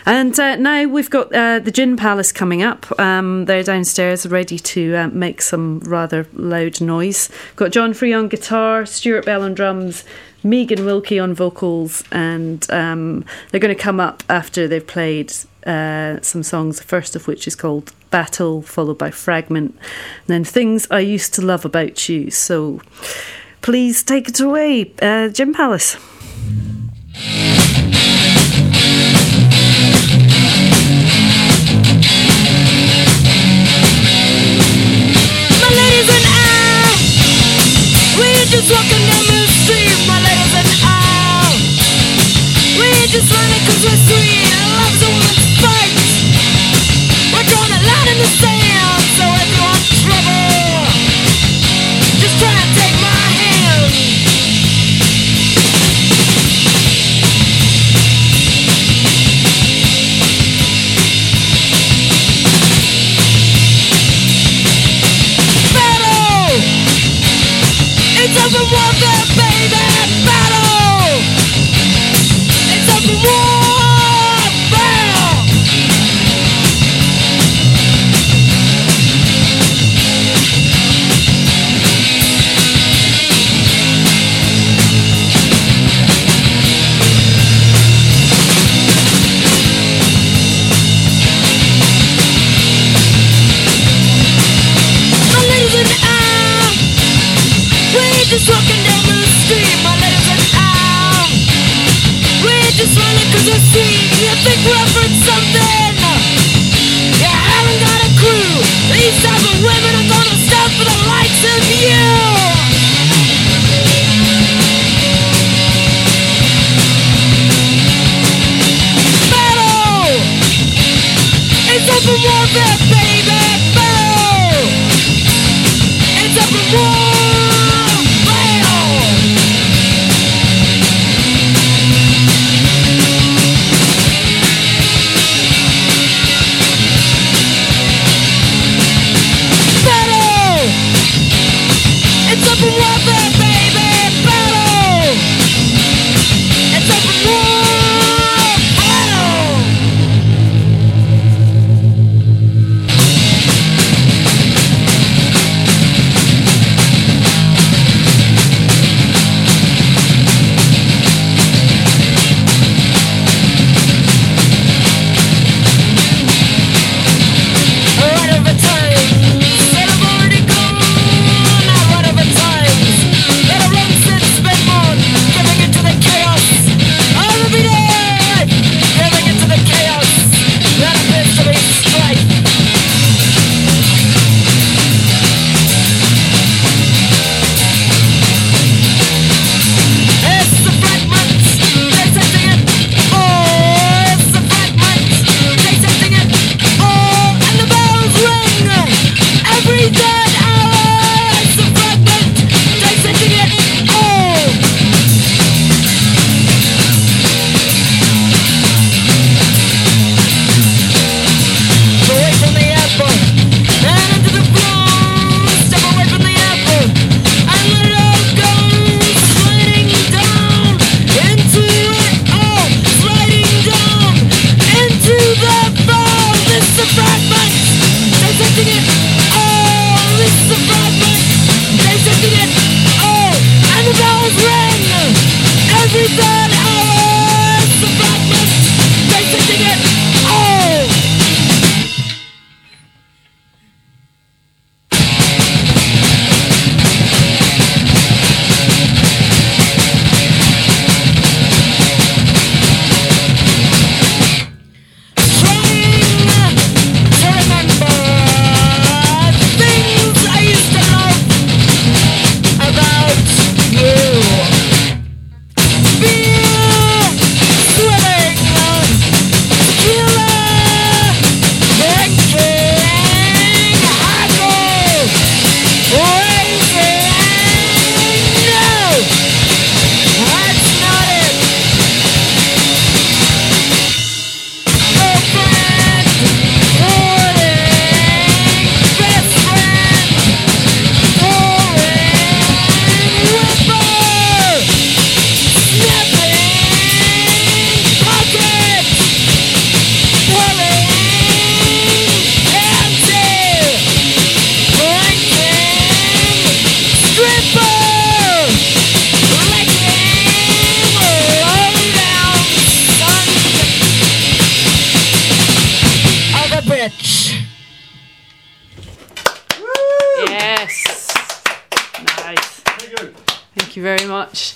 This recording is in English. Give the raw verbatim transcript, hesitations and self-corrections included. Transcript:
And uh, now we've got uh, the Gin Palace coming up. Um, they're downstairs ready to uh, make some rather loud noise. Got John Free on guitar, Stuart Bell on drums, Megan Wilkie on vocals, and um, they're going to come up after they've played uh, some songs, the first of which is called Battle, followed by Fragment, and then Things I Used to Love About You. So please take it away, uh, Gin Palace. My ladies and I, we're just walking down the street. My ladies and I, we're just running 'cause we're sweet. Love's a woman's fight. We're drawing a line in the sand. So if you want trouble, just try and take my hand. Battle! It's open warfare, baby! Battle! It's open warfare! My ladies and I, we're just walking down the street. My ladies and I, we're just running 'cause we're sweet. You think we're offering something? You haven't got a clue. These type of women are gonna stop for the likes of you. Battle! It's open warfare, baby! Battle! It's open warfare! Battle! It's open warfare, baby! Battle! It's open warfare! good. Thank you very much.